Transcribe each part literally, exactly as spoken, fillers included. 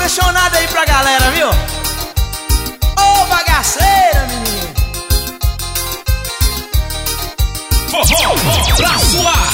apaixonado aí pra galera, viu? Ô bagaceira, menino. Forró pra suar.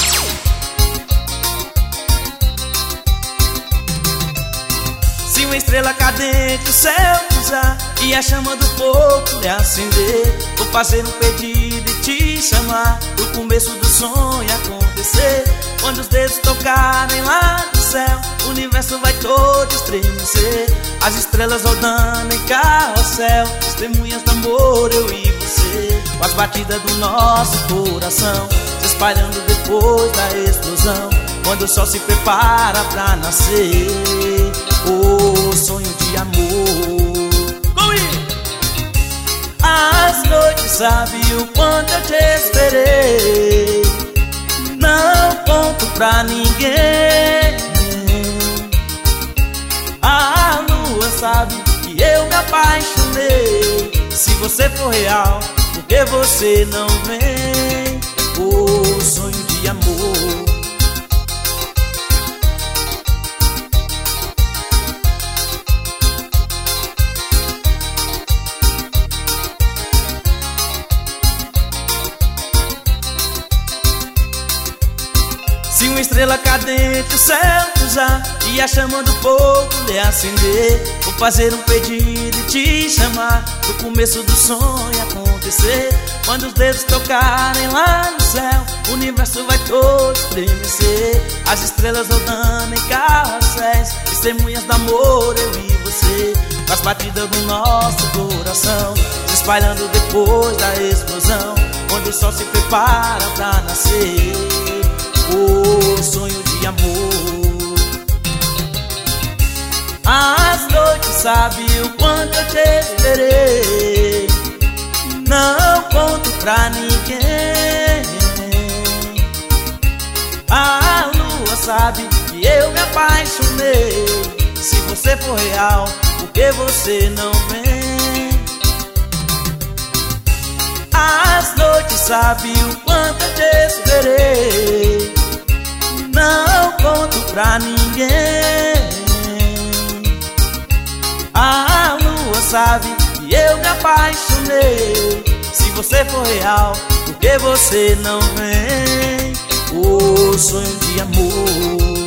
Se uma estrela cadente o céu pisar e a chama do fogo lhe acender, vou fazer um pedido e te chamar pro começo do sonho acontecer. Quando os dedos tocarem lá no céu, o universo vai todo estremecer. As estrelas rodando em carrossel, testemunhas do amor, eu e você. Com as batidas do nosso coração se espalhando depois da explosão, quando o sol se prepara pra nascer. Oh, sonho de amor. Comigo. As noites sabem o quanto eu te esperei, não conto pra ninguém. A lua sabe que eu me apaixonei. Se você for real, por que você não vem? Oh, sonho de amor. Se uma estrela cadente o céu cruzar e a chama do fogo lhe acender, vou fazer um pedido e te chamar pro começo do sonho acontecer. Quando os dedos tocarem lá no céu, o universo vai todo estremecer. As estrelas rodando em carrosséis, testemunhas do amor, eu e você. Com as batidas do nosso coração se espalhando depois da explosão, quando o sol se prepara pra nascer. Oh, sonho de amor. As noites sabem o quanto eu te esperei, não conto pra ninguém. A lua sabe que eu me apaixonei. Se você for real, por que você não vem? As noites sabem o quanto eu te esperei, não conto pra ninguém. A lua sabe que eu me apaixonei. Se você for real, por que você não vem? Oh, sonho de amor.